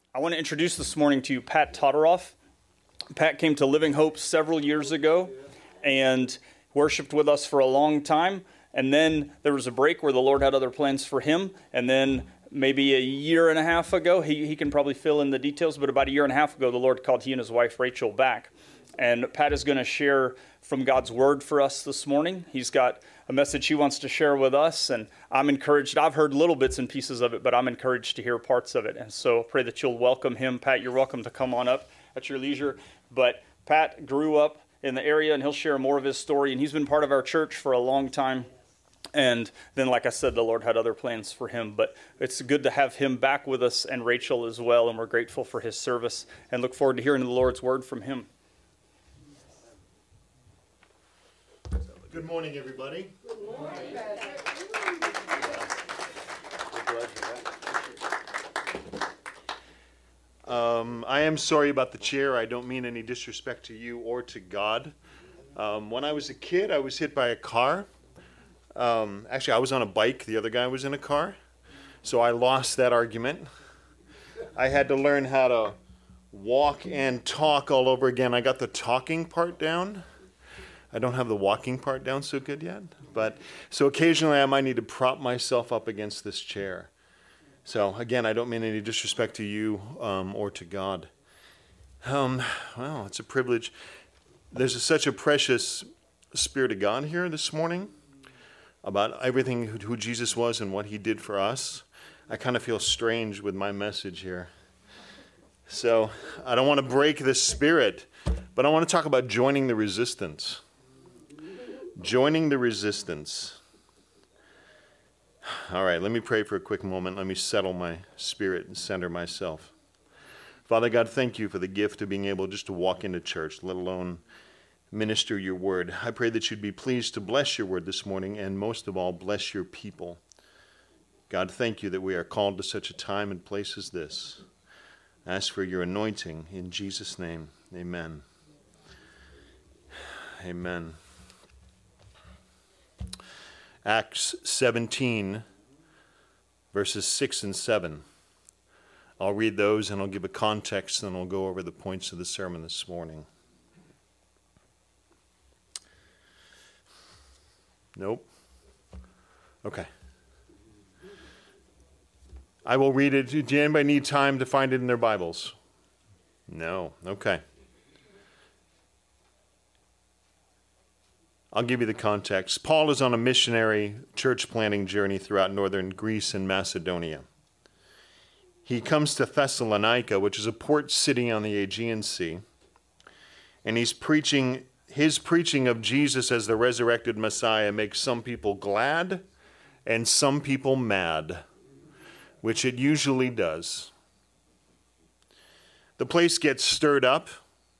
I want to introduce this morning to you Pat Todoroff. Pat came to Living Hope several years ago and worshiped with us for a long time. And then there was a break where the Lord had other plans for him. And then maybe a year and a half ago, he can probably fill in the details, but about a year and a half ago, the Lord called he and his wife Rachel back. And Pat is going to share from God's word for us this morning. He's got a message he wants to share with us, and I'm encouraged. I've heard little bits and pieces of it, but I'm encouraged to hear parts of it. And so pray that you'll welcome him. Pat, you're welcome to come on up at your leisure. But Pat grew up in the area, and he'll share more of his story. And he's been part of our church for a long time. And then, like I said, the Lord had other plans for him. But it's good to have him back with us and Rachel as well. And we're grateful for his service and look forward to hearing the Lord's word from him. Good morning, everybody. Good morning. I am sorry about the chair. I don't mean any disrespect to you or to God. When I was a kid, I was hit by a car. Actually, I was on a bike. The other guy was in a car. So I lost that argument. I had to learn how to walk and talk all over again. I got the talking part down. I don't have the walking part down so good yet. So occasionally I might need to prop myself up against this chair. So again, I don't mean any disrespect to you or to God. Well, it's a privilege. There's such a precious Spirit of God here this morning about everything who Jesus was and what he did for us. I kind of feel strange with my message here. So I don't want to break this spirit, but I want to talk about joining the resistance. Joining the resistance. All right, let me pray for a quick moment. Let me settle my spirit and center myself. Father God, thank you for the gift of being able just to walk into church, let alone minister your word. I pray that you'd be pleased to bless your word this morning and most of all, bless your people. God, thank you that we are called to such a time and place as this. I ask for your anointing in Jesus' name. Amen. Amen. Acts 17, verses 6 and 7. I'll read those and I'll give a context and I'll go over the points of the sermon this morning. Nope. Okay. I will read it. Does anybody need time to find it in their Bibles? No. Okay. I'll give you the context. Paul is on a missionary church planting journey throughout northern Greece and Macedonia. He comes to Thessalonica, which is a port city on the Aegean Sea, and his preaching of Jesus as the resurrected Messiah makes some people glad and some people mad, which it usually does. The place gets stirred up.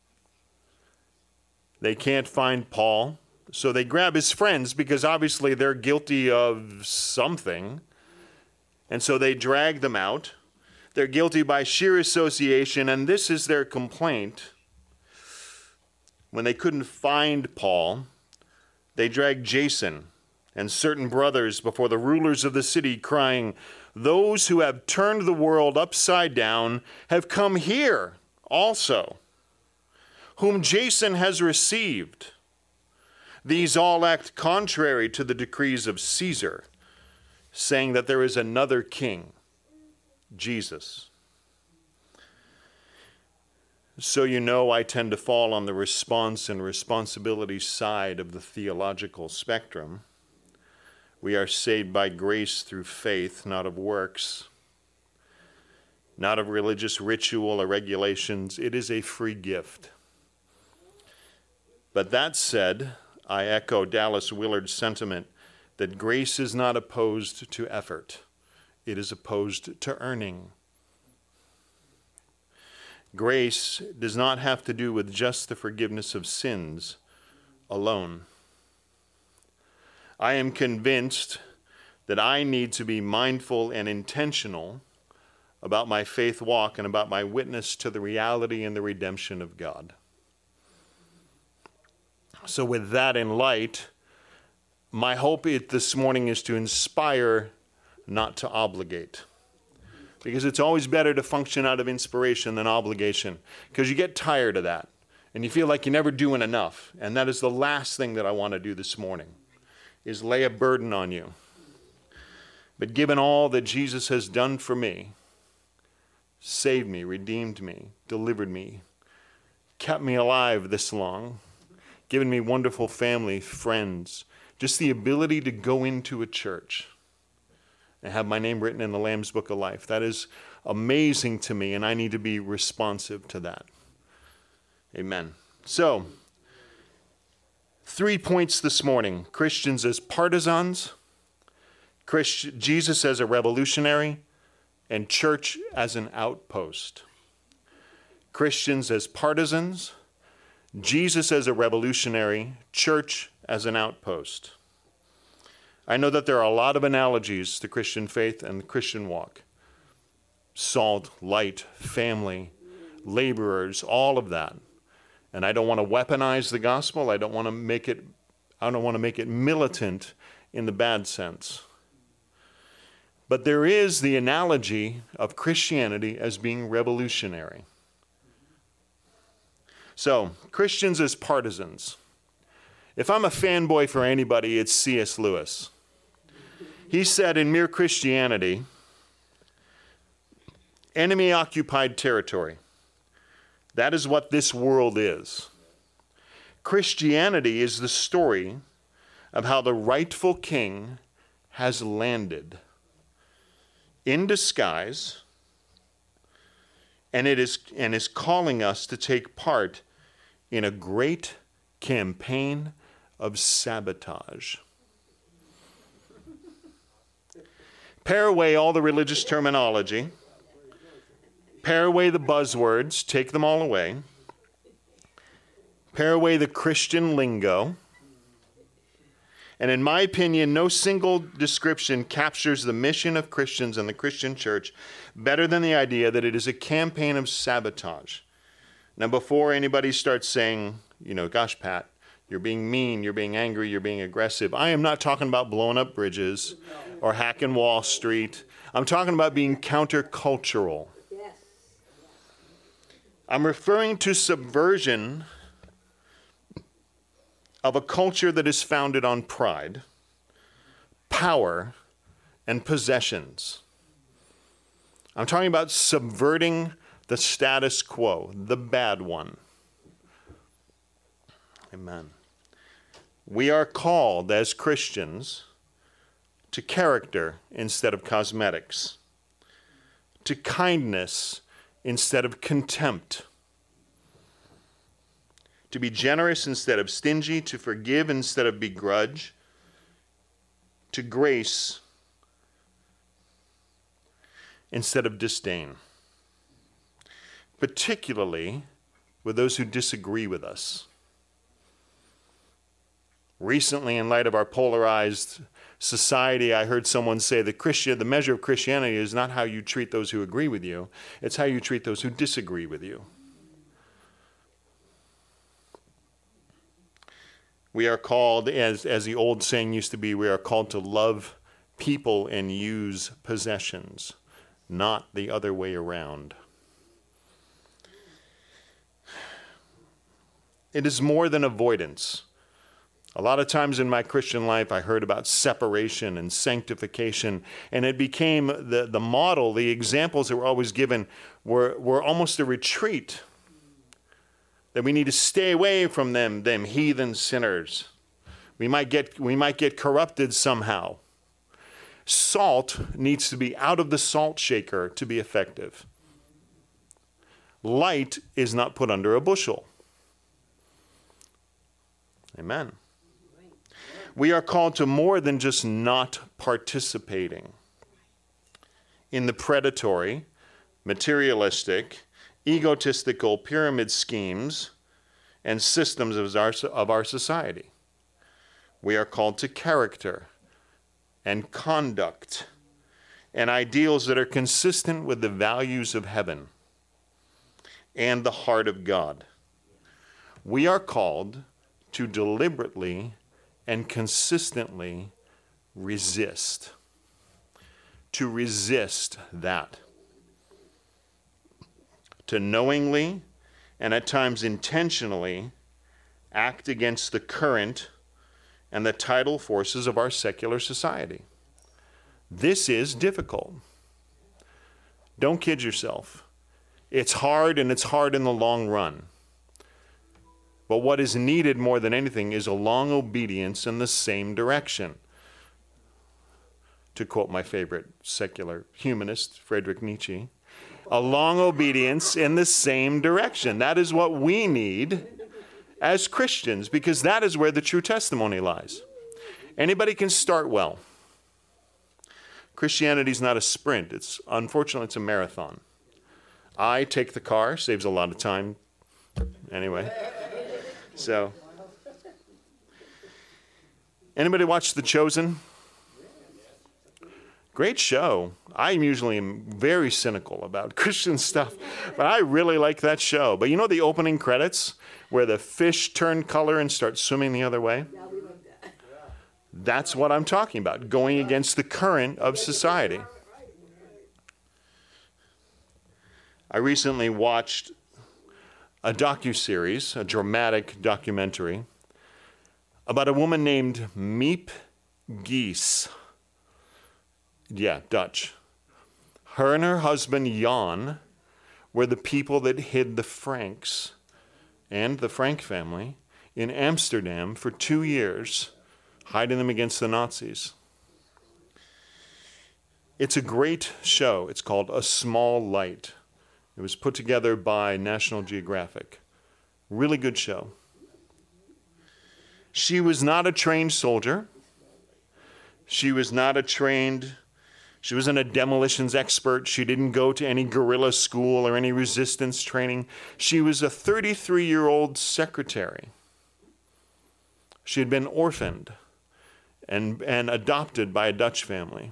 They can't find Paul. So they grab his friends because obviously they're guilty of something. And so they drag them out. They're guilty by sheer association, and this is their complaint. When they couldn't find Paul, they dragged Jason and certain brothers before the rulers of the city, crying, "Those who have turned the world upside down have come here also, whom Jason has received. These all act contrary to the decrees of Caesar, saying that there is another king, Jesus." So you know I tend to fall on the response and responsibility side of the theological spectrum. We are saved by grace through faith, not of works, not of religious ritual or regulations. It is a free gift. But that said, I echo Dallas Willard's sentiment that grace is not opposed to effort. It is opposed to earning. Grace does not have to do with just the forgiveness of sins alone. I am convinced that I need to be mindful and intentional about my faith walk and about my witness to the reality and the redemption of God. So with that in light, my hope this morning is to inspire, not to obligate. because it's always better to function out of inspiration than obligation, because you get tired of that and you feel like you're never doing enough. And that is the last thing that I want to do this morning, is lay a burden on you. But given all that Jesus has done for me, saved me, redeemed me, delivered me, kept me alive this long, given me wonderful family, friends, just the ability to go into a church and have my name written in the Lamb's Book of Life. That is amazing to me, and I need to be responsive to that. Amen. So, 3 points this morning. Christians as partisans, Jesus as a revolutionary, and church as an outpost. Christians as partisans, Jesus as a revolutionary, church as an outpost. I know that there are a lot of analogies to Christian faith and the Christian walk. Salt, light, family, laborers, all of that. And I don't want to weaponize the gospel. I don't want to make it militant in the bad sense. But there is the analogy of Christianity as being revolutionary. So, Christians as partisans. If I'm a fanboy for anybody, it's C.S. Lewis. He said in Mere Christianity, enemy-occupied territory. That is what this world is. Christianity is the story of how the rightful king has landed in disguise, and is calling us to take part in a great campaign of sabotage. Pare away all the religious terminology, pare away the buzzwords, take them all away, pare away the Christian lingo, and in my opinion, no single description captures the mission of Christians and the Christian church better than the idea that it is a campaign of sabotage. Now, before anybody starts saying, gosh, Pat, you're being mean, you're being angry, you're being aggressive, I am not talking about blowing up bridges or hacking Wall Street. I'm talking about being countercultural. I'm referring to subversion of a culture that is founded on pride, power, and possessions. I'm talking about subverting the status quo, the bad one. Amen. We are called as Christians to character instead of cosmetics, to kindness instead of contempt, to be generous instead of stingy, to forgive instead of begrudge, to grace instead of disdain, particularly with those who disagree with us. Recently, in light of our polarized society, I heard someone say that the measure of Christianity is not how you treat those who agree with you, it's how you treat those who disagree with you. We are called, as the old saying used to be, we are called to love people and use possessions, not the other way around. It is more than avoidance. A lot of times in my Christian life, I heard about separation and sanctification, and it became the model, the examples that were always given were almost a retreat. That we need to stay away from them heathen sinners. We might get corrupted somehow. Salt needs to be out of the salt shaker to be effective. Light is not put under a bushel. Amen. We are called to more than just not participating in the predatory, materialistic, egotistical pyramid schemes and systems of our society. We are called to character and conduct and ideals that are consistent with the values of heaven and the heart of God. We are called to deliberately and consistently resist. To resist that. to knowingly and at times intentionally act against the current and the tidal forces of our secular society. This is difficult. Don't kid yourself. It's hard, and it's hard in the long run. But what is needed more than anything is a long obedience in the same direction. To quote my favorite secular humanist, Friedrich Nietzsche, a long obedience in the same direction. That is what we need as Christians, because that is where the true testimony lies. Anybody can start well. Christianity is not a sprint. Unfortunately, it's a marathon. I take the car, saves a lot of time. Anyway, so. Anybody watch The Chosen? Great show. I usually am very cynical about Christian stuff, but I really like that show. But you know the opening credits where the fish turn color and start swimming the other way? That's what I'm talking about, going against the current of society. I recently watched a docuseries, a dramatic documentary, about a woman named Miep Gies. Yeah, Dutch. Her and her husband, Jan, were the people that hid the Franks and the Frank family in Amsterdam for 2 years, hiding them against the Nazis. It's a great show. It's called A Small Light. It was put together by National Geographic. Really good show. She was not a trained soldier. She wasn't a demolitions expert. She didn't go to any guerrilla school or any resistance training. She was a 33-year-old secretary. She had been orphaned and adopted by a Dutch family.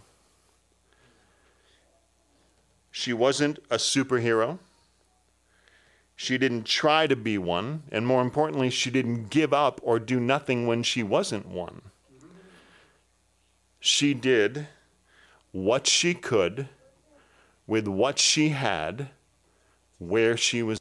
She wasn't a superhero. She didn't try to be one. And more importantly, she didn't give up or do nothing when she wasn't one. She did what she could with what she had where she was.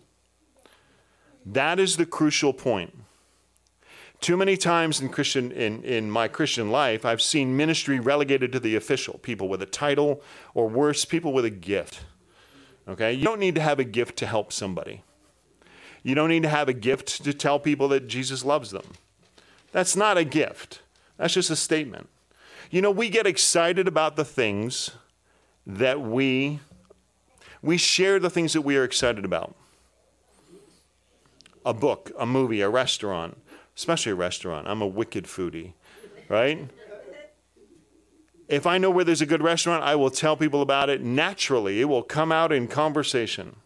That is the crucial point. Too many times in my Christian life, I've seen ministry relegated to the official, people with a title, or worse, people with a gift. Okay? You don't need to have a gift to help somebody. You don't need to have a gift to tell people that Jesus loves them. That's not a gift. That's just a statement. You know, we get excited about the things that we share the things that we are excited about. A book, a movie, a restaurant, especially a restaurant. I'm a wicked foodie, right? If I know where there's a good restaurant, I will tell people about it. Naturally, it will come out in conversation.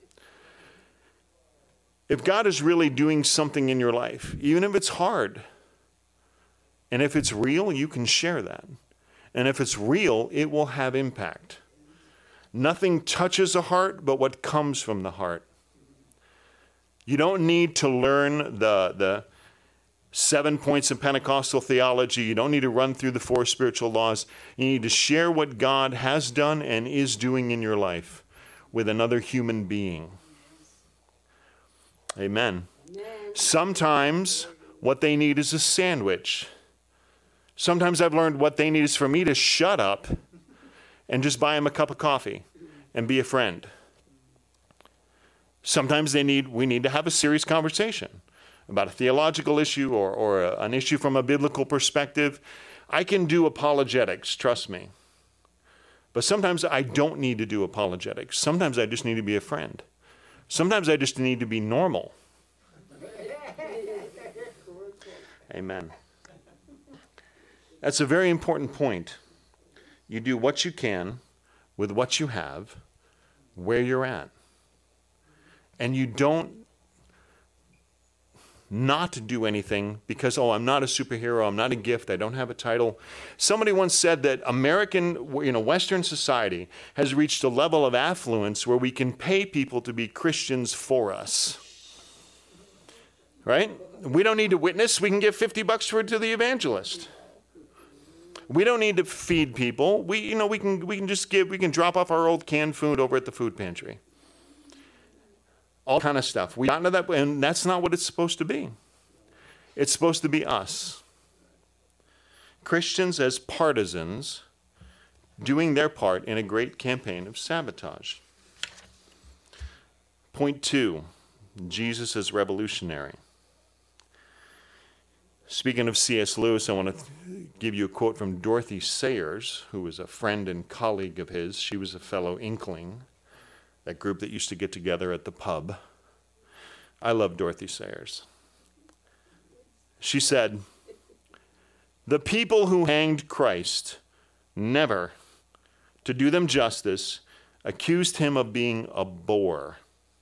If God is really doing something in your life, even if it's hard, and if it's real, you can share that. And if it's real, it will have impact. Nothing touches a heart but what comes from the heart. You don't need to learn the 7 points of Pentecostal theology. You don't need to run through the 4 spiritual laws. You need to share what God has done and is doing in your life with another human being. Amen. Sometimes what they need is a sandwich. Sometimes I've learned what they need is for me to shut up and just buy them a cup of coffee and be a friend. Sometimes we need to have a serious conversation about a theological issue or an issue from a biblical perspective. I can do apologetics, trust me. But sometimes I don't need to do apologetics. Sometimes I just need to be a friend. Sometimes I just need to be normal. Amen. That's a very important point. You do what you can with what you have, where you're at. And you don't not do anything because, I'm not a superhero, I'm not a gift, I don't have a title. Somebody once said that Western society has reached a level of affluence where we can pay people to be Christians for us. Right? We don't need to witness, we can give $50 to the evangelist. We don't need to feed people. We can drop off our old canned food over at the food pantry. all kind of stuff. We got into that, and that's not what it's supposed to be. It's supposed to be us. Christians as partisans doing their part in a great campaign of sabotage. Point 2, Jesus as revolutionary. Speaking of C.S. Lewis, I want to give you a quote from Dorothy Sayers, who was a friend and colleague of his. She was a fellow Inkling, that group that used to get together at the pub. I love Dorothy Sayers. She said, "The people who hanged Christ never, to do them justice, accused him of being a bore.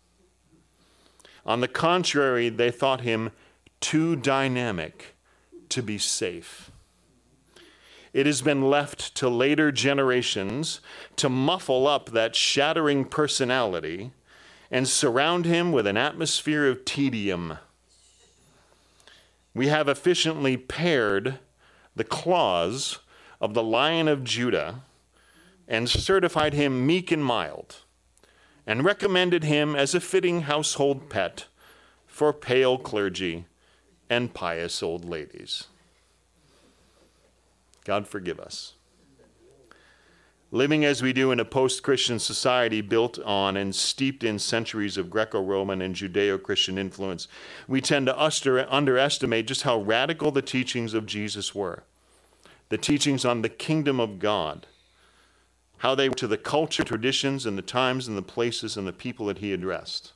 On the contrary, they thought him too dynamic to be safe. It has been left to later generations to muffle up that shattering personality and surround him with an atmosphere of tedium. We have efficiently paired the claws of the Lion of Judah and certified him meek and mild, and recommended him as a fitting household pet for pale clergy and pious old ladies." God forgive us. Living as we do in a post-Christian society built on and steeped in centuries of Greco-Roman and Judeo-Christian influence, we tend to underestimate just how radical the teachings of Jesus were. The teachings on the kingdom of God, how they were to the culture, traditions, and the times and the places and the people that he addressed.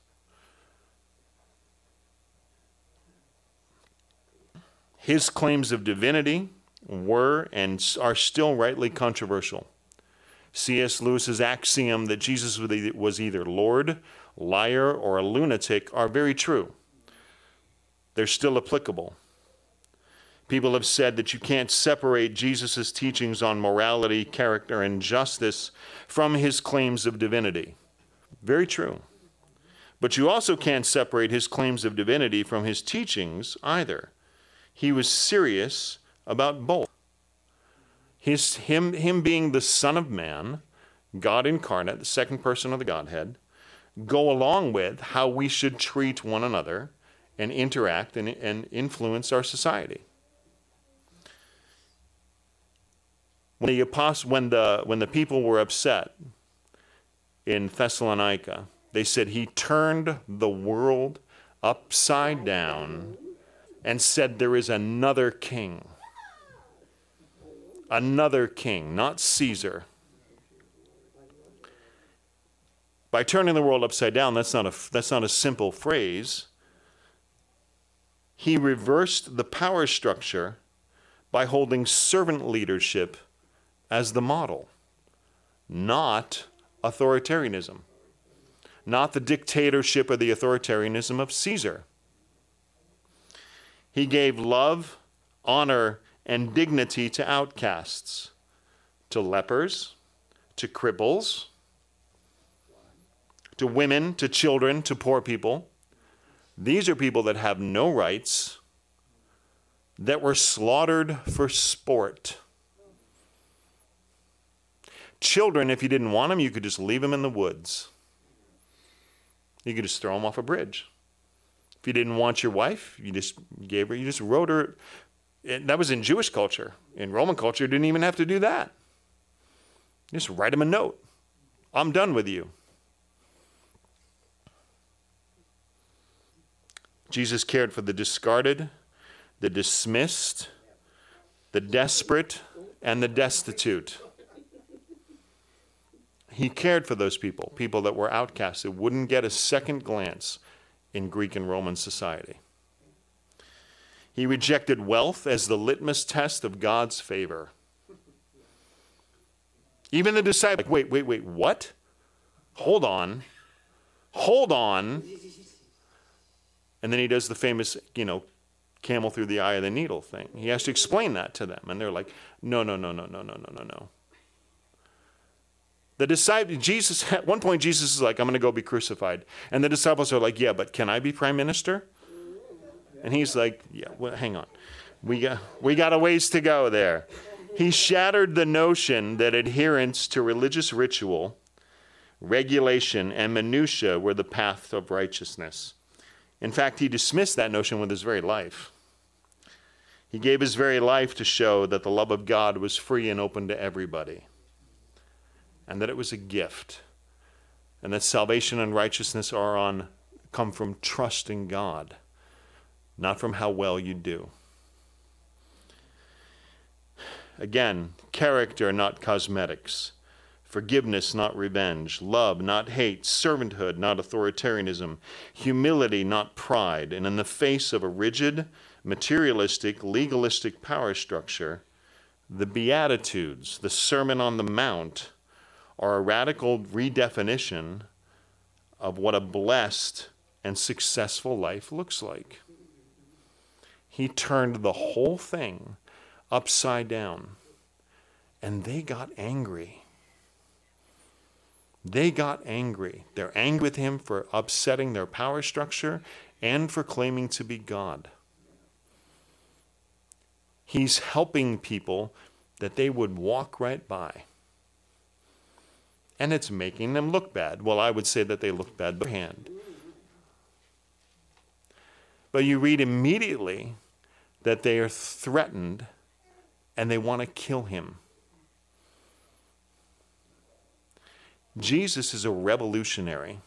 His claims of divinity were and are still rightly controversial. C.S. Lewis's axiom that Jesus was either Lord, liar, or a lunatic are very true. They're still applicable. People have said that you can't separate Jesus' teachings on morality, character, and justice from his claims of divinity. Very true. But you also can't separate his claims of divinity from his teachings either. He was serious about both. Him being the Son of Man, God incarnate, the second person of the Godhead, go along with how we should treat one another and interact and influence our society. When the people were upset in Thessalonica, they said he turned the world upside down and said there is another king. Another king, not Caesar. By turning the world upside down, that's not a simple phrase. He reversed the power structure by holding servant leadership as the model, not authoritarianism, not the dictatorship or the authoritarianism of Caesar. He gave love, honor, and dignity to outcasts, to lepers, to cripples, to women, to children, to poor people. These are people that have no rights, that were slaughtered for sport. Children, if you didn't want them, you could just leave them in the woods. You could just throw them off a bridge. If you didn't want your wife, you just wrote her. That was in Jewish culture. In Roman culture, you didn't even have to do that. Just write them a note. I'm done with you. Jesus cared for the discarded, the dismissed, the desperate, and the destitute. He cared for those people that were outcasts, that wouldn't get a second glance in Greek and Roman society. He rejected wealth as the litmus test of God's favor. Even the disciples, wait, what? Hold on. And then he does the famous, camel through the eye of the needle thing. He has to explain that to them. And they're like, no. The disciples, Jesus, at one point, Jesus is like, I'm going to go be crucified. And the disciples are like, yeah, but can I be prime minister? And he's like, yeah, well, hang on. We got a ways to go there. He shattered the notion that adherence to religious ritual regulation, and minutia were the path of righteousness. In fact, he dismissed that notion with his very life. He gave his very life to show that the love of God was free and open to everybody, and that it was a gift, and that salvation and righteousness come from trusting God, not from how well you do. Again, character, not cosmetics. Forgiveness, not revenge. Love, not hate. Servanthood, not authoritarianism. Humility, not pride. And in the face of a rigid, materialistic, legalistic power structure, the Beatitudes, the Sermon on the Mount, are a radical redefinition of what a blessed and successful life looks like. He turned the whole thing upside down, and they got angry. They got angry. They're angry with him for upsetting their power structure and for claiming to be God. He's helping people that they would walk right by. And it's making them look bad. Well, I would say that they look bad beforehand. But you read immediately that they are threatened and they want to kill him. Jesus is a revolutionary.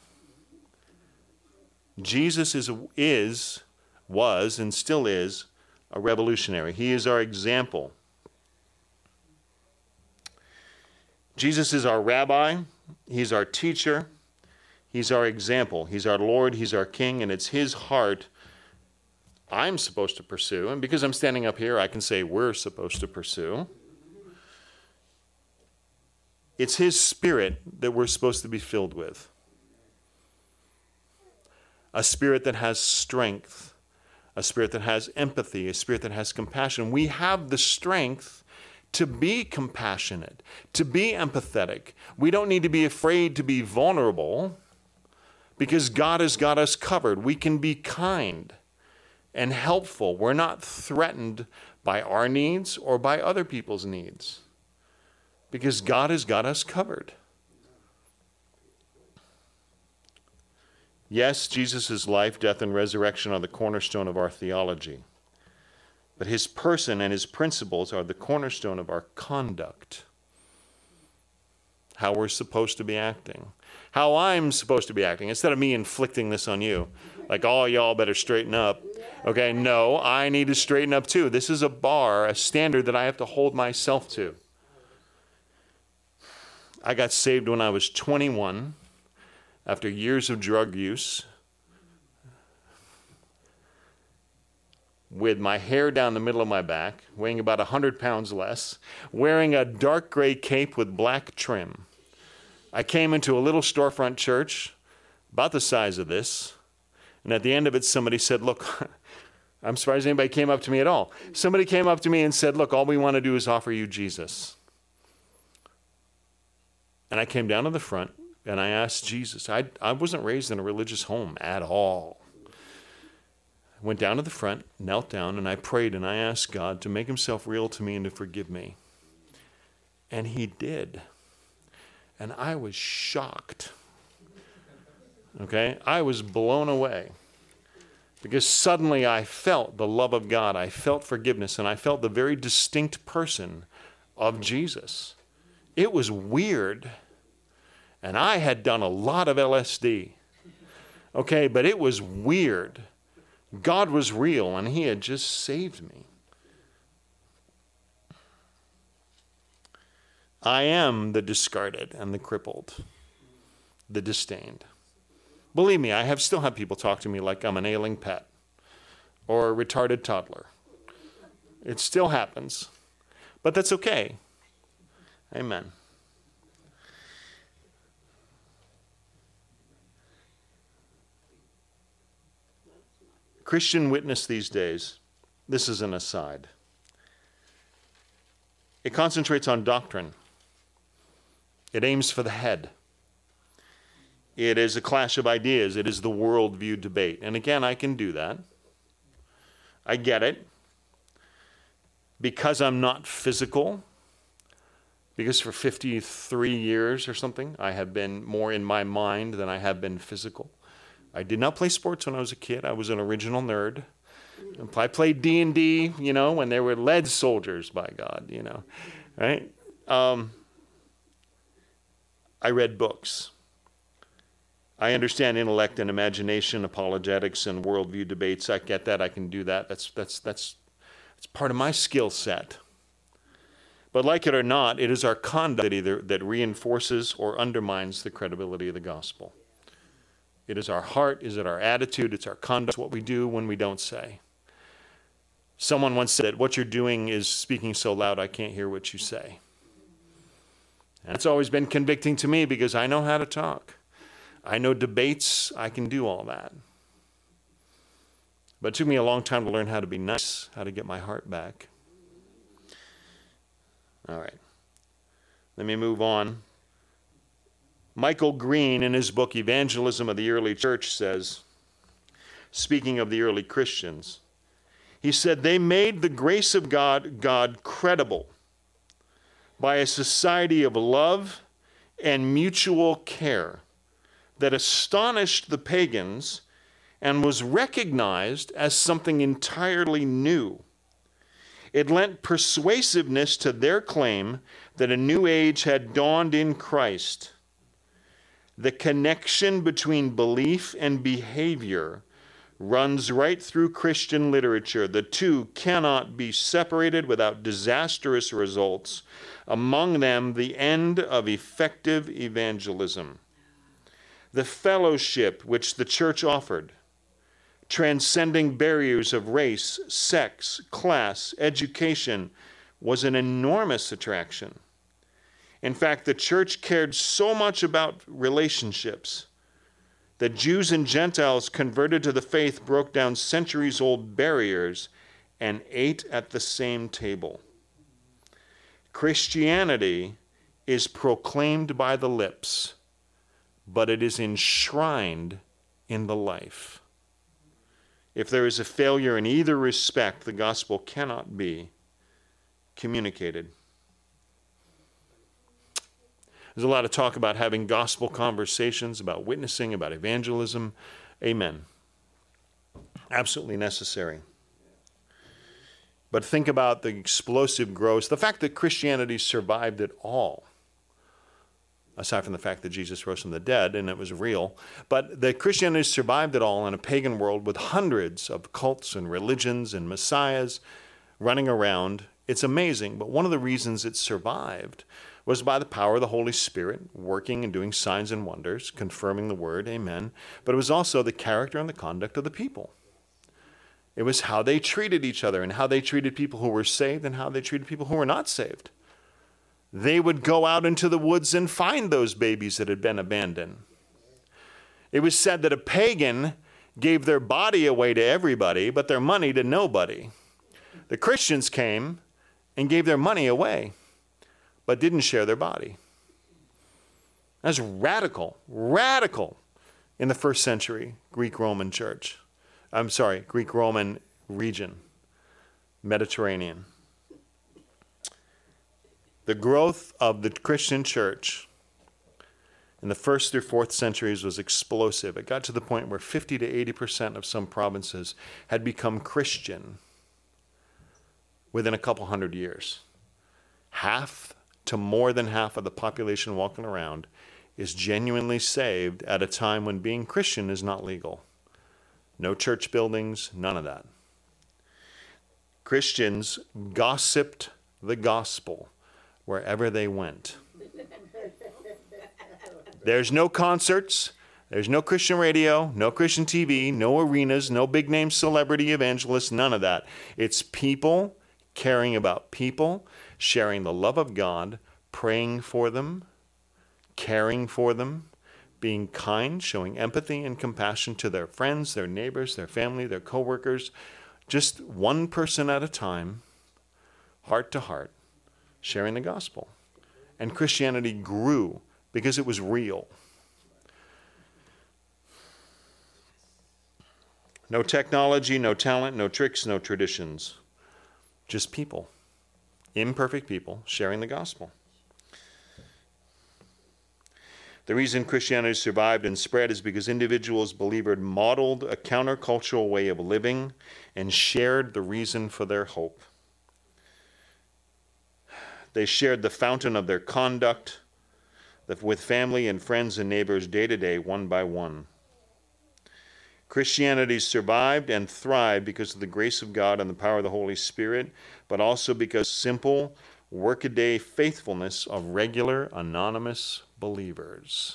Jesus was, and still is, a revolutionary. He is our example. Jesus is our rabbi. He's our teacher. He's our example. He's our Lord. He's our King. And it's his heart I'm supposed to pursue. And because I'm standing up here, I can say we're supposed to pursue. It's his spirit that we're supposed to be filled with. A spirit that has strength, a spirit that has empathy, a spirit that has compassion. We have the strength to be compassionate, to be empathetic. We don't need to be afraid to be vulnerable because God has got us covered. We can be kind and helpful. We're not threatened by our needs or by other people's needs because God has got us covered. Yes, Jesus' life, death, and resurrection are the cornerstone of our theology. But his person and his principles are the cornerstone of our conduct. How we're supposed to be acting. How I'm supposed to be acting. Instead of me inflicting this on you. Like, oh, y'all better straighten up. Okay, no, I need to straighten up too. This is a bar, a standard that I have to hold myself to. I got saved when I was 21 after years of drug use, with my hair down the middle of my back, weighing about 100 pounds less, wearing a dark gray cape with black trim. I came into a little storefront church, about the size of this, and at the end of it, somebody said, look, I'm surprised anybody came up to me at all. Somebody came up to me and said, look, all we want to do is offer you Jesus. And I came down to the front, and I asked Jesus. I wasn't raised in a religious home at all. I went down to the front, knelt down, and I prayed, and I asked God to make himself real to me and to forgive me. And he did. And I was shocked. Okay? I was blown away. Because suddenly I felt the love of God. I felt forgiveness, and I felt the very distinct person of Jesus. It was weird. And I had done a lot of LSD. Okay, but it was weird. God was real, and he had just saved me. I am the discarded and the crippled, the disdained. Believe me, I still have people talk to me like I'm an ailing pet or a retarded toddler. It still happens, but that's okay. Amen. Christian witness these days, this is an aside. It concentrates on doctrine. It aims for the head. It is a clash of ideas. It is the worldview debate. And again, I can do that. I get it. Because I'm not physical, because for 53 years or something, I have been more in my mind than I have been physical. I did not play sports when I was a kid. I was an original nerd. I played D&D, when there were lead soldiers, by God, right? I read books. I understand intellect and imagination, apologetics, and worldview debates. I get that. I can do that. That's part of my skill set. But like it or not, it is our conduct that reinforces or undermines the credibility of the gospel. It is our heart, is it our attitude, it's our conduct, what we do when we don't say. Someone once said, what you're doing is speaking so loud I can't hear what you say. And it's always been convicting to me because I know how to talk. I know debates, I can do all that. But it took me a long time to learn how to be nice, how to get my heart back. All right, let me move on. Michael Green, in his book Evangelism of the Early Church, says, speaking of the early Christians, he said, they made the grace of God credible by a society of love and mutual care that astonished the pagans and was recognized as something entirely new. It lent persuasiveness to their claim that a new age had dawned in Christ. The connection between belief and behavior runs right through Christian literature. The two cannot be separated without disastrous results, among them the end of effective evangelism. The fellowship which the church offered, transcending barriers of race, sex, class, education, was an enormous attraction. In fact, the church cared so much about relationships that Jews and Gentiles converted to the faith broke down centuries-old barriers and ate at the same table. Christianity is proclaimed by the lips, but it is enshrined in the life. If there is a failure in either respect, the gospel cannot be communicated. There's a lot of talk about having gospel conversations, about witnessing, about evangelism. Amen. Absolutely necessary. But think about the explosive growth, the fact that Christianity survived at all, aside from the fact that Jesus rose from the dead and it was real, but that Christianity survived it all in a pagan world with hundreds of cults and religions and messiahs running around. It's amazing, but one of the reasons it survived was by the power of the Holy Spirit working and doing signs and wonders, confirming the word, amen. But it was also the character and the conduct of the people. It was how they treated each other and how they treated people who were saved and how they treated people who were not saved. They would go out into the woods and find those babies that had been abandoned. It was said that a pagan gave their body away to everybody, but their money to nobody. The Christians came and gave their money away, but didn't share their body. That's radical in the first century Greek-Roman church. Greek-Roman region, Mediterranean. The growth of the Christian church in the first through fourth centuries was explosive. It got to the point where 50 to 80% of some provinces had become Christian within a couple hundred years. Half to more than half of the population walking around is genuinely saved at a time when being Christian is not legal. No church buildings, none of that. Christians gossiped the gospel wherever they went. There's no concerts, there's no Christian radio, no Christian TV, no arenas, no big name celebrity evangelists, none of that. It's people caring about people, sharing the love of God, praying for them, caring for them, being kind, showing empathy and compassion to their friends, their neighbors, their family, their coworkers, just one person at a time, heart to heart, sharing the gospel. And Christianity grew because it was real. No technology, no talent, no tricks, no traditions. Just people, imperfect people, sharing the gospel. The reason Christianity survived and spread is because individuals, believers, modeled a countercultural way of living and shared the reason for their hope. They shared the fountain of their conduct with family and friends and neighbors day to day, one by one. Christianity survived and thrived because of the grace of God and the power of the Holy Spirit, but also because simple, workaday faithfulness of regular, anonymous believers.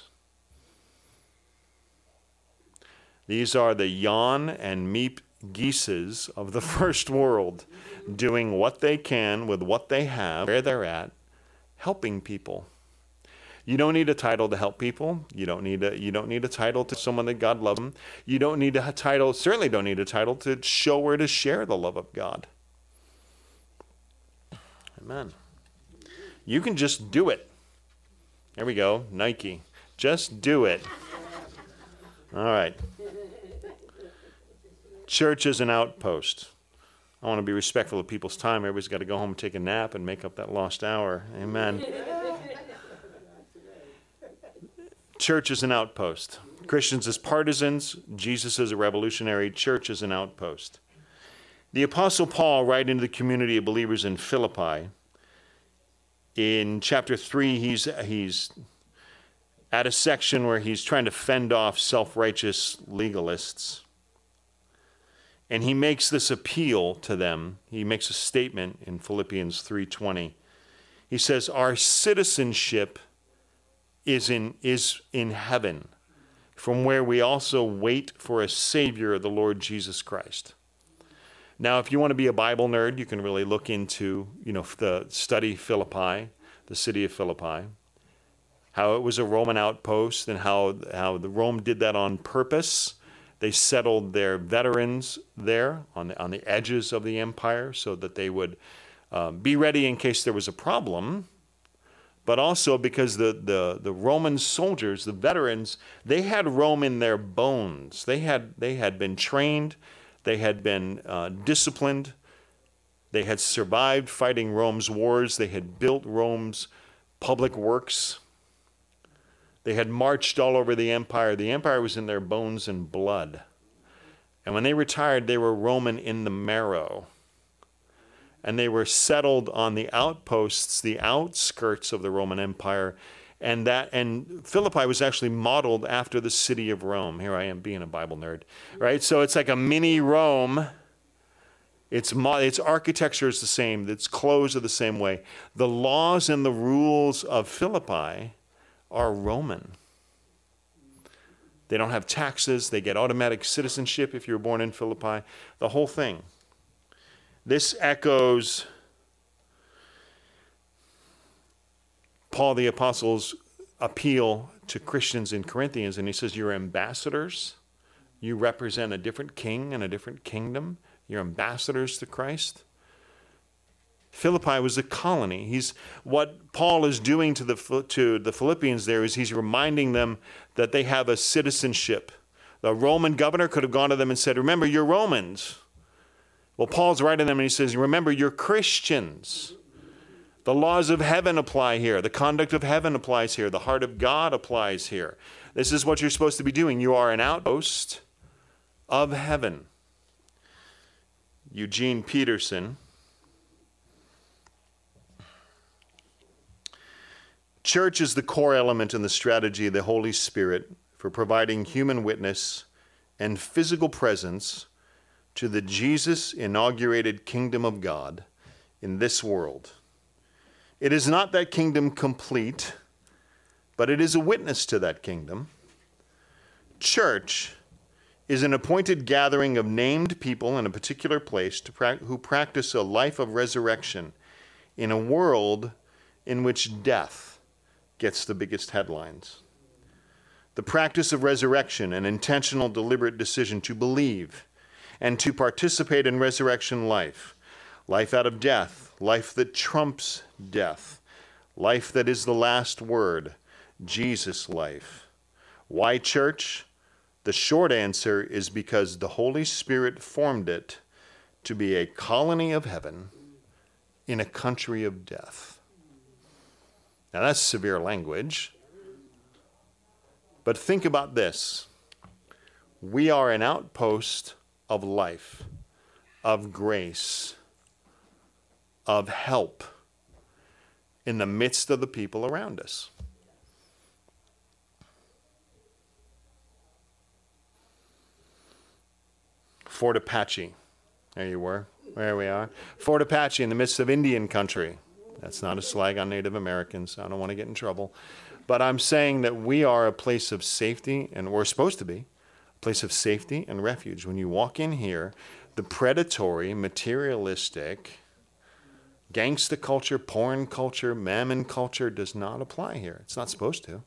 These are the Jan and Miep Gieses of the first world, doing what they can with what they have, where they're at, helping people. You don't need a title to help people. You don't need a title to someone that God loves them. You don't need a title, certainly don't need a title to show or to share the love of God. Amen. You can just do it. There we go, Nike. Just do it. All right. Church is an outpost. I want to be respectful of people's time. Everybody's got to go home and take a nap and make up that lost hour. Amen. Church is an outpost. Christians as partisans, Jesus as a revolutionary, church is an outpost. The Apostle Paul, writing to the community of believers in Philippi, in chapter 3, he's at a section where he's trying to fend off self-righteous legalists. And he makes this appeal to them. He makes a statement in Philippians 3:20. He says, our citizenship is in heaven, from where we also wait for a Savior, the Lord Jesus Christ. Now, if you want to be a Bible nerd, you can really look into, the study Philippi, the city of Philippi, how it was a Roman outpost and how the Rome did that on purpose. They settled their veterans there on the edges of the empire so that they would be ready in case there was a problem. But also because the Roman soldiers, the veterans, they had Rome in their bones. They had been trained, they had been disciplined, they had survived fighting Rome's wars, they had built Rome's public works, they had marched all over the empire. The empire was in their bones and blood. And when they retired, they were Roman in the marrow. And they were settled on the outposts, the outskirts of the Roman Empire. And Philippi was actually modeled after the city of Rome. Here I am being a Bible nerd, right? So it's like a mini Rome. Its architecture is the same. Its clothes are the same way. The laws and the rules of Philippi are Roman. They don't have taxes. They get automatic citizenship if you're born in Philippi. The whole thing. This echoes Paul the Apostle's appeal to Christians in Corinthians, and he says, you're ambassadors. You represent a different king and a different kingdom. You're ambassadors to Christ. Philippi was a colony. What Paul is doing to the Philippians there is he's reminding them that they have a citizenship. The Roman governor could have gone to them and said, remember, you're Romans. Well, Paul's writing them and he says, remember, you're Christians. The laws of heaven apply here. The conduct of heaven applies here. The heart of God applies here. This is what you're supposed to be doing. You are an outpost of heaven. Eugene Peterson. Church is the core element in the strategy of the Holy Spirit for providing human witness and physical presence to the Jesus-inaugurated kingdom of God in this world. It is not that kingdom complete, but it is a witness to that kingdom. Church is an appointed gathering of named people in a particular place who practice a life of resurrection in a world in which death gets the biggest headlines. The practice of resurrection, an intentional, deliberate decision to believe and to participate in resurrection life, life out of death, life that trumps death, life that is the last word, Jesus life. Why church? The short answer is because the Holy Spirit formed it to be a colony of heaven in a country of death. Now that's severe language. But think about this. We are an outpost of life, of grace, of help in the midst of the people around us. Fort Apache. There you were. There we are. Fort Apache in the midst of Indian country. That's not a slag on Native Americans. I don't want to get in trouble. But I'm saying that we are a place of safety, and we're supposed to be a place of safety and refuge. When you walk in here, the predatory, materialistic, gangsta culture, porn culture, mammon culture does not apply here. It's not supposed to.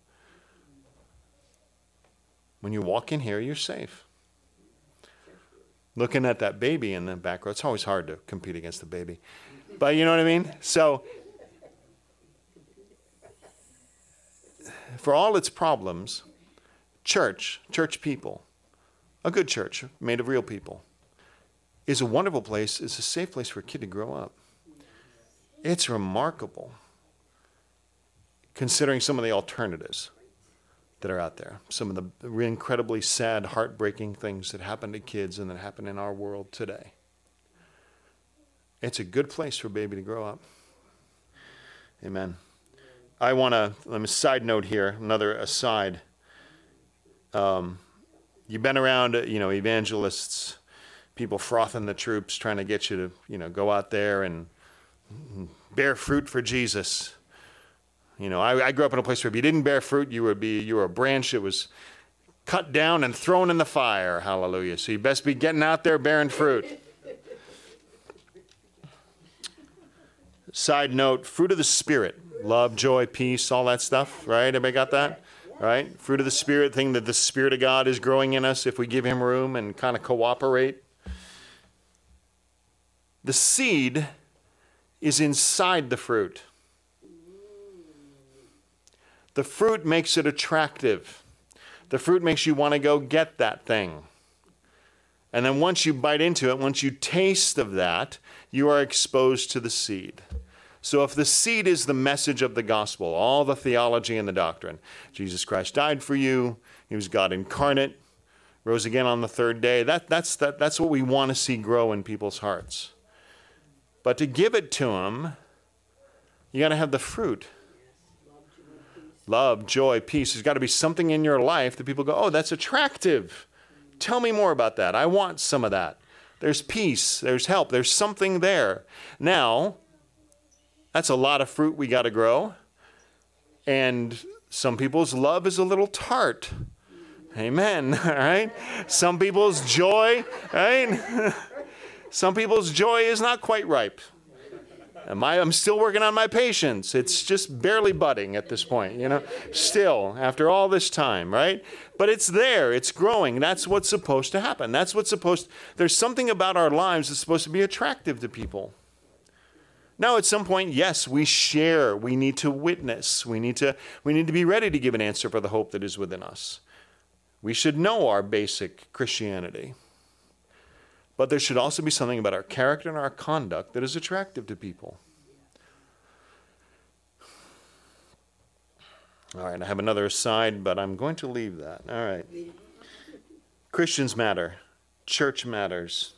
When you walk in here, you're safe. Looking at that baby in the back row, it's always hard to compete against the baby. But you know what I mean? So, for all its problems, church people, a good church made of real people, is a wonderful place. It's a safe place for a kid to grow up. It's remarkable, considering some of the alternatives that are out there. Some of the incredibly sad, heartbreaking things that happen to kids and that happen in our world today. It's a good place for a baby to grow up. Amen. I want to, let me side note here, another aside. You've been around, evangelists, people frothing the troops, trying to get you to, go out there and bear fruit for Jesus. I grew up in a place where if you didn't bear fruit, you were a branch that was cut down and thrown in the fire. Hallelujah. So you best be getting out there bearing fruit. Side note, fruit of the Spirit. Love, joy, peace, all that stuff, right? Everybody got that? Right? Fruit of the Spirit, thing that the Spirit of God is growing in us if we give him room and kind of cooperate. The seed is inside the fruit. The fruit makes it attractive. The fruit makes you want to go get that thing. And then once you bite into it, once you taste of that, you are exposed to the seed. So if the seed is the message of the gospel, all the theology and the doctrine, Jesus Christ died for you, he was God incarnate, rose again on the third day, that's what we want to see grow in people's hearts. But to give it to them, you got to have the fruit. Love, joy, peace. There's got to be something in your life that people go, oh, that's attractive. Tell me more about that. I want some of that. There's peace. There's help. There's something there. Now, that's a lot of fruit we got to grow. And some people's love is a little tart. Amen. All right. Some people's joy, right? Some people's joy is not quite ripe. I'm still working on my patience. It's just barely budding at this point, still, after all this time, right? But it's there. It's growing. That's what's supposed to happen. There's something about our lives that's supposed to be attractive to people. Now, at some point, yes, we share. We need to witness. We need to be ready to give an answer for the hope that is within us. We should know our basic Christianity. But there should also be something about our character and our conduct that is attractive to people. All right, I have another aside, but I'm going to leave that. All right. Christians matter. Church matters.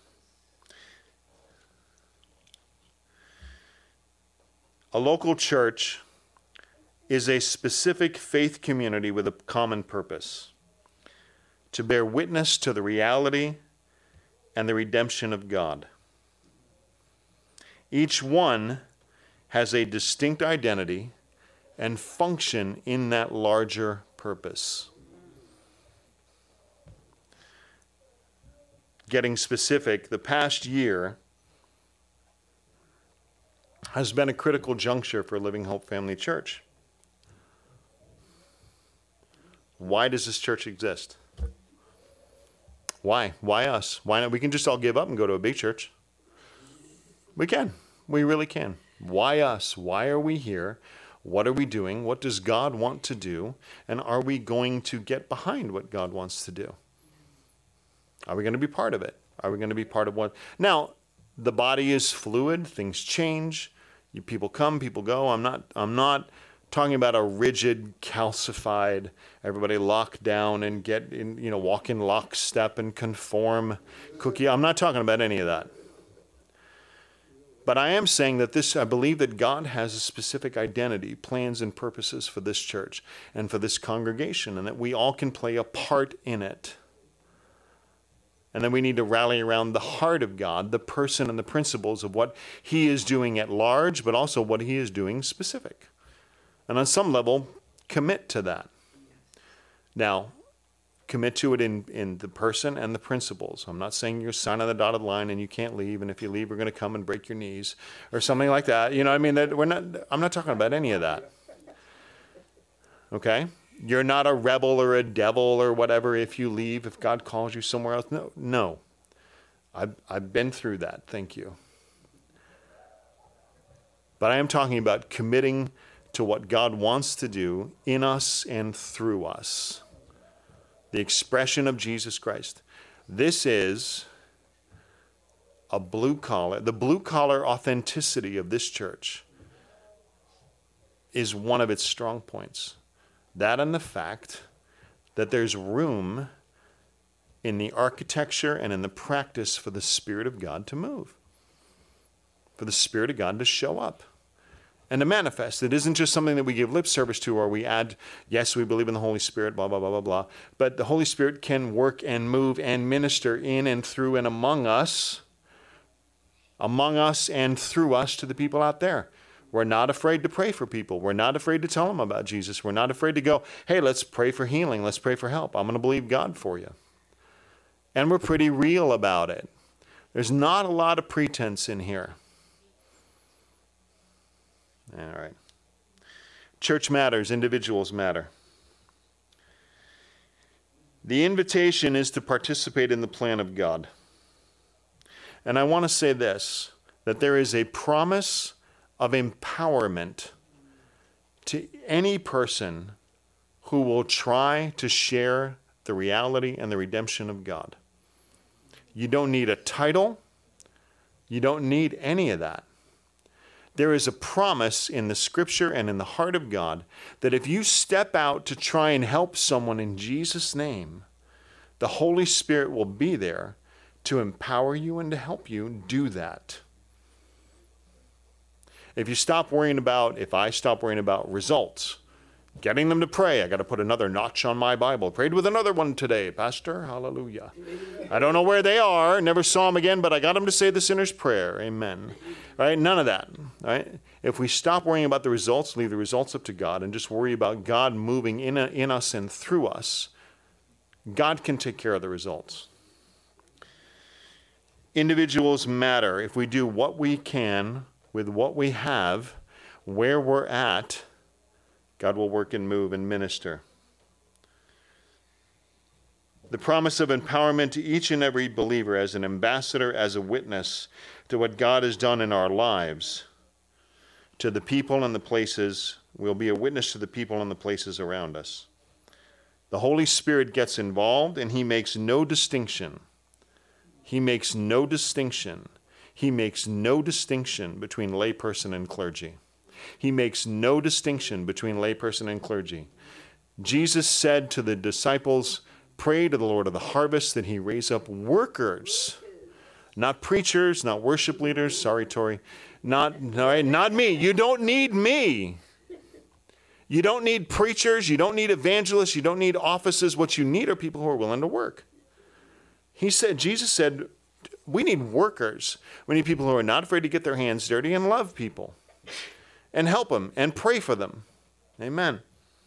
A local church is a specific faith community with a common purpose: to bear witness to the reality and the redemption of God. Each one has a distinct identity and function in that larger purpose. Getting specific, the past year has been a critical juncture for Living Hope Family Church. Why does this church exist? Why? Why us? Why not? We can just all give up and go to a big church. We can. We really can. Why us? Why are we here? What are we doing? What does God want to do? And are we going to get behind what God wants to do? Are we going to be part of it? Are we going to be part of what? Now, the body is fluid. Things change. People come, people go. I'm not talking about a rigid, calcified, everybody locked down and get in, walk in lockstep and conform cookie. I'm not talking about any of that. But I am saying that I believe that God has a specific identity, plans, and purposes for this church and for this congregation, and that we all can play a part in it. And then we need to rally around the heart of God, the person and the principles of what he is doing at large, but also what he is doing specific. And on some level, commit to that. Now, commit to it in the person and the principles. I'm not saying you're signing the dotted line and you can't leave, and if you leave, we're going to come and break your knees or something like that. You know what I mean? I'm not talking about any of that. Okay? You're not a rebel or a devil or whatever if you leave, if God calls you somewhere else. No. I've been through that. Thank you. But I am talking about committing to what God wants to do in us and through us. The expression of Jesus Christ. This is the blue collar authenticity of this church is one of its strong points. That and the fact that there's room in the architecture and in the practice for the Spirit of God to move, for the Spirit of God to show up and to manifest. It isn't just something that we give lip service to or we add, yes, we believe in the Holy Spirit, blah, blah, blah, blah, blah. But the Holy Spirit can work and move and minister in and through and among us and through us to the people out there. We're not afraid to pray for people. We're not afraid to tell them about Jesus. We're not afraid to go, hey, let's pray for healing. Let's pray for help. I'm going to believe God for you. And we're pretty real about it. There's not a lot of pretense in here. All right. Church matters. Individuals matter. The invitation is to participate in the plan of God. And I want to say this, that there is a promise of empowerment to any person who will try to share the reality and the redemption of God. You don't need a title. You don't need any of that. There is a promise in the Scripture and in the heart of God that if you step out to try and help someone in Jesus' name, the Holy Spirit will be there to empower you and to help you do that. If I stop worrying about results, getting them to pray, I got to put another notch on my Bible. Prayed with another one today, Pastor. Hallelujah. I don't know where they are. Never saw them again, but I got them to say the sinner's prayer. Amen. Right? None of that. Right? If we stop worrying about the results, leave the results up to God, and just worry about God moving in us and through us, God can take care of the results. Individuals matter. If we do what we can with what we have, where we're at, God will work and move and minister. The promise of empowerment to each and every believer as an ambassador, as a witness to what God has done in our lives, to the people and the places, we'll be a witness to the people and the places around us. The Holy Spirit gets involved and he makes no distinction. He makes no distinction. He makes no distinction between layperson and clergy. He makes no distinction between layperson and clergy. Jesus said to the disciples, pray to the Lord of the harvest that he raise up workers, not preachers, not worship leaders. Sorry, Tori. Not me. You don't need me. You don't need preachers. You don't need evangelists. You don't need offices. What you need are people who are willing to work. Jesus said, we need workers. We need people who are not afraid to get their hands dirty and love people and help them and pray for them. Amen.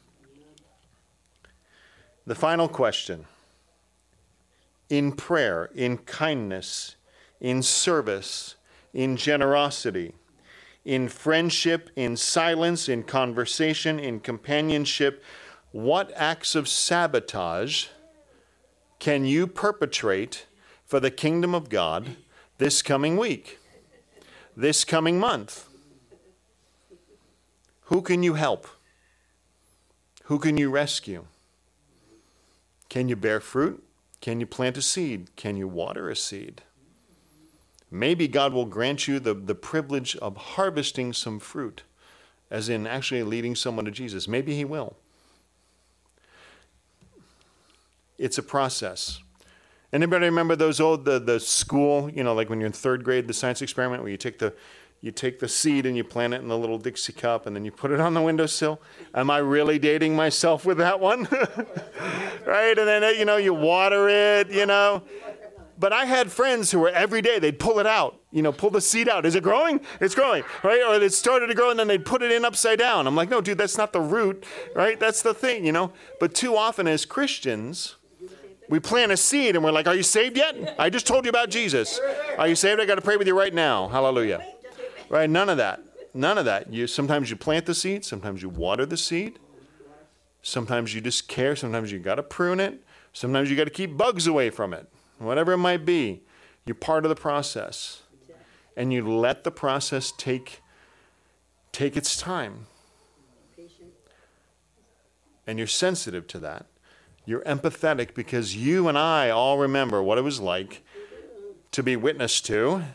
The final question. In prayer, in kindness, in service, in generosity, in friendship, in silence, in conversation, in companionship, what acts of sabotage can you perpetrate for the kingdom of God this coming week, this coming month? Who can you help? Who can you rescue? Can you bear fruit? Can you plant a seed? Can you water a seed? Maybe God will grant you the privilege of harvesting some fruit as in actually leading someone to Jesus. Maybe he will. It's a process. Anybody remember those old, the school, like when you're in third grade, the science experiment where you take the seed and you plant it in a little Dixie cup and then you put it on the windowsill? Am I really dating myself with that one? Right? And then, you water it, But I had friends who were every day, they'd pull it out, pull the seed out. Is it growing? It's growing, right? Or it started to grow and then they'd put it in upside down. I'm like, no, dude, that's not the root, right? That's the thing, But too often as Christians, we plant a seed and we're like, are you saved yet? I just told you about Jesus. Are you saved? I got to pray with you right now. Hallelujah. Right? None of that. None of that. Sometimes you plant the seed. Sometimes you water the seed. Sometimes you just care. Sometimes you got to prune it. Sometimes you got to keep bugs away from it. Whatever it might be, you're part of the process. And you let the process take its time. And you're sensitive to that. You're empathetic because you and I all remember what it was like to be witness to,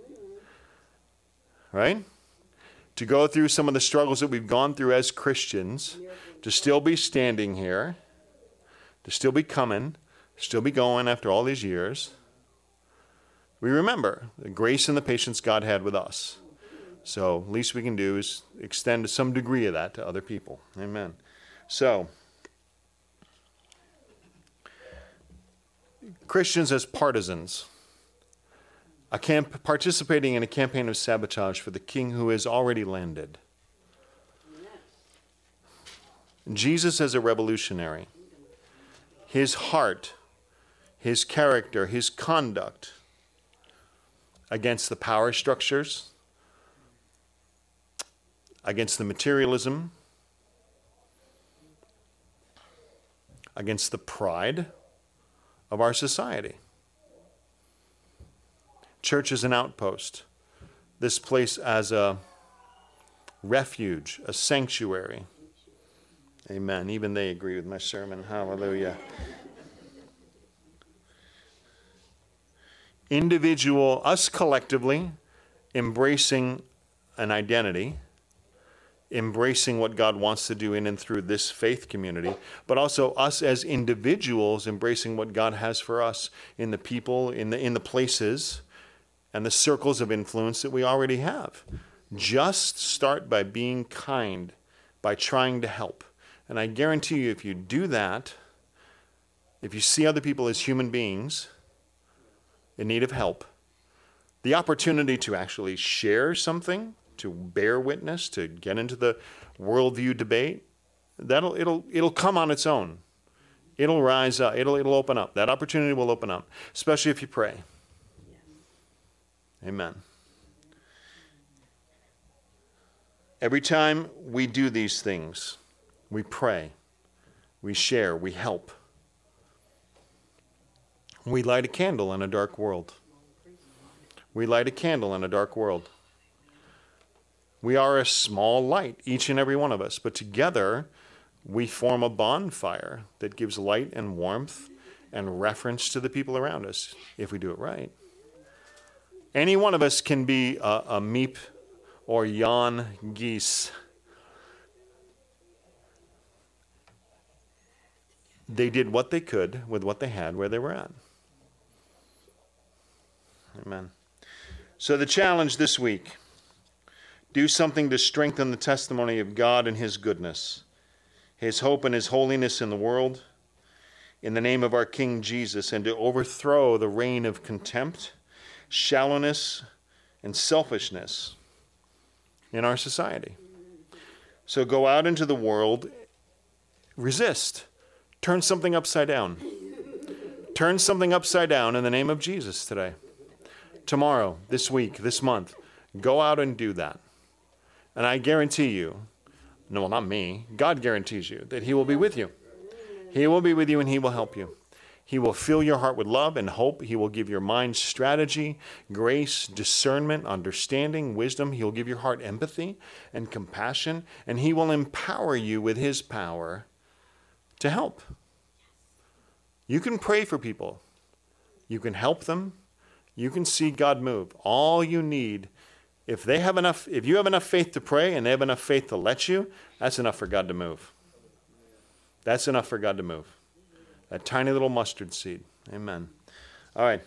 right? To go through some of the struggles that we've gone through as Christians, to still be standing here, to still be coming, still be going after all these years. We remember the grace and the patience God had with us. So least we can do is extend some degree of that to other people. Amen. So, Christians as partisans, participating in a campaign of sabotage for the king who has already landed. Jesus as a revolutionary, his heart, his character, his conduct against the power structures, against the materialism, against the pride of our society. Church as an outpost. This place as a refuge, a sanctuary. Amen. Even they agree with my sermon. Hallelujah. Us collectively, embracing an identity, embracing what God wants to do in and through this faith community, but also us as individuals embracing what God has for us in the people, in the places, and the circles of influence that we already have. Just start by being kind, by trying to help. And I guarantee you, if you do that, if you see other people as human beings in need of help, the opportunity to actually share something, to bear witness, to get into the worldview debate, it'll come on its own. It'll rise up. It'll open up. That opportunity will open up, especially if you pray. Amen. Every time we do these things, we pray, we share, we help. We light a candle in a dark world. We light a candle in a dark world. We are a small light, each and every one of us, but together we form a bonfire that gives light and warmth and reference to the people around us, if we do it right. Any one of us can be a Miep or Jan Geese. They did what they could with what they had where they were at. Amen. So the challenge this week, do something to strengthen the testimony of God and his goodness, his hope and his holiness in the world, in the name of our King Jesus, and to overthrow the reign of contempt, shallowness, and selfishness in our society. So go out into the world, resist, turn something upside down. Turn something upside down in the name of Jesus today. Tomorrow, this week, this month, go out and do that. And I guarantee you, no, not me, God guarantees you that he will be with you. He will be with you and he will help you. He will fill your heart with love and hope. He will give your mind strategy, grace, discernment, understanding, wisdom. He'll give your heart empathy and compassion, and he will empower you with his power to help. You can pray for people. You can help them. You can see God move. All you need If you have enough faith to pray and they have enough faith to let you, that's enough for God to move. That's enough for God to move. That tiny little mustard seed. Amen. All right.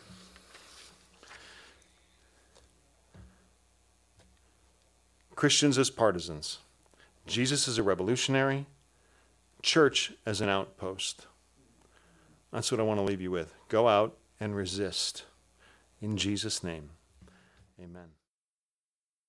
Christians as partisans. Jesus as a revolutionary. Church as an outpost. That's what I want to leave you with. Go out and resist. In Jesus' name, amen.